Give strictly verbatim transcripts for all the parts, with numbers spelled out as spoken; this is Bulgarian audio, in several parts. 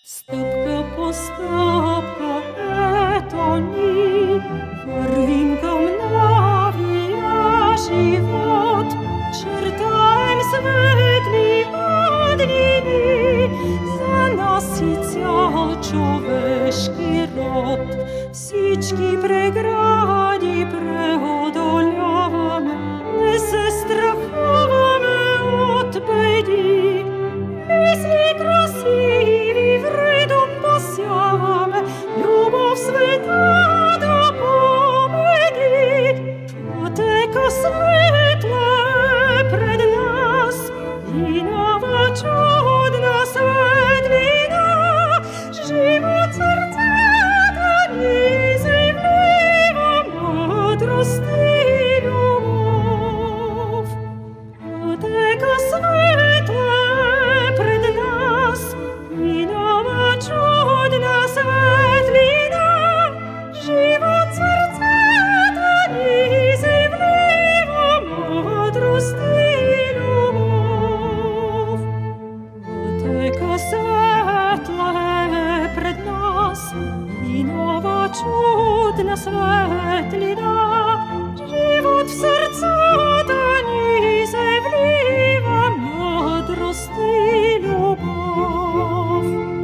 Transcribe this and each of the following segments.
Стъпка по стъпка, ето ни вървим към новия живот. Чертаем светли бъднини за нас и цял човешки род. Всички прегради преодоляваме, не се страхуваме от беди. Мисли красиви в редом посяваме, любов света да победи. Пътека светла е пред нас и нова чудна светлина. Живот сърцата ни заявлива мъдрост и любов. Пътека светла е пред нас и нова чудна светлина. Живот сърцата ни заявлива мъдрост и любов. Пътека светла е пред нас и нова чудна светлина. Живот в сърцата ни заявлива мъдрост и любов.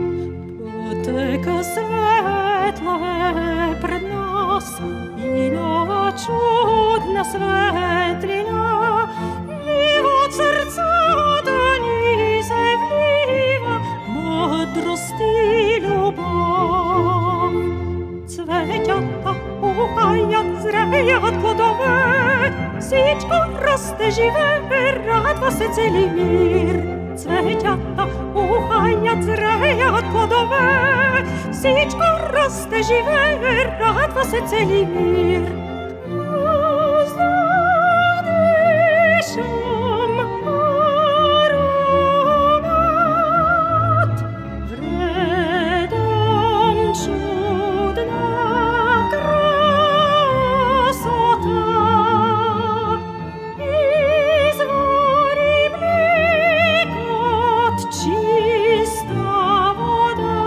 Пътека светла е пред нас и нова чудна светлина. Живот в сърцата ни заявлива мъдрост и любов. Цветята ухаят, зреят плодове, всичко расте, живее, радва се цели мир. Цветята ухаят, зреят плодове, всичко расте, живее, радва се цели мир. Въздух дишам аромат, вредом чудна красота. Извори бликат чиста вода,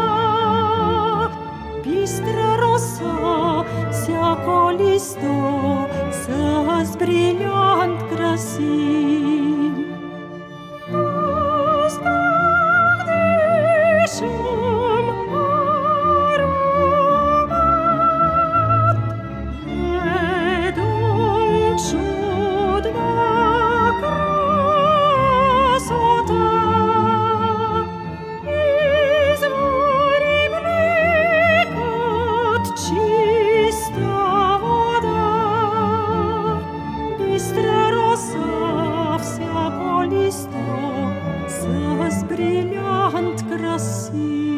бистра роса, всяко листо с брилянт красив. Въздух дишам аромат, вредом чудна красота. Извори бликат чиста вода, бистра роса, всяко листо с брилянт красив.